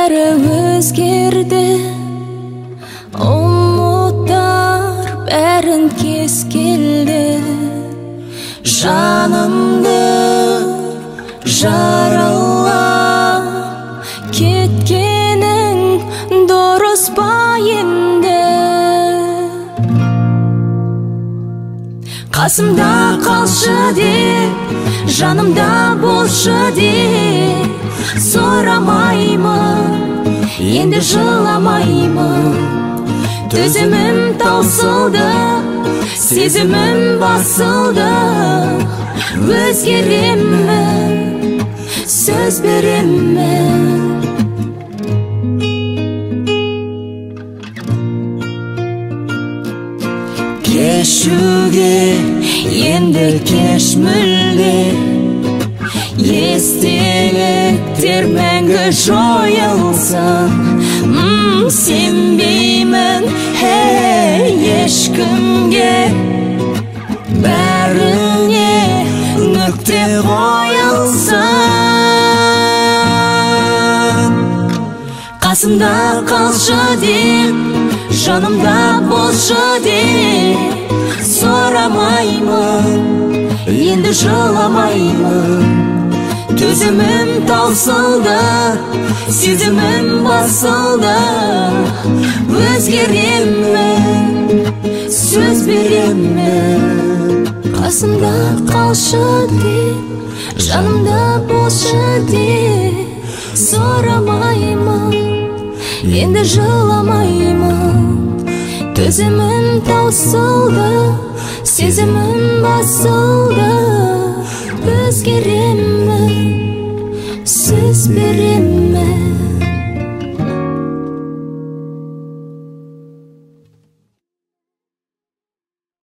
бәрі өзгерді, ұмыттар бәрін кез келді. Жанымды жаралап кеткенің дұрыс па енді? Қасымда қалшы деп, жанымда болшы деп сұрамаймын, енді жыламаймын. Төзімім таусылды, сезімім басылды. Өзгеремін, сөз беремін. Кешуге енді кеш мүлде, естеліктер мәңгі жойылсын. Сенбеймін ешкімге, бәріне нүкте қойылсын. Қасымда қалшы деп, жанымда болшы деп сұрамаймын, енді жыламаймын. Төзімім таусылды, сезімім басылды. Өзгеремін, сөз беремін. Қасымда қалшы деп, жанымда болшы деп сұрамаймын, енді жыламаймын. Төзімім таусылды, сезімім басылды. Өзгеремін, сөз беремін.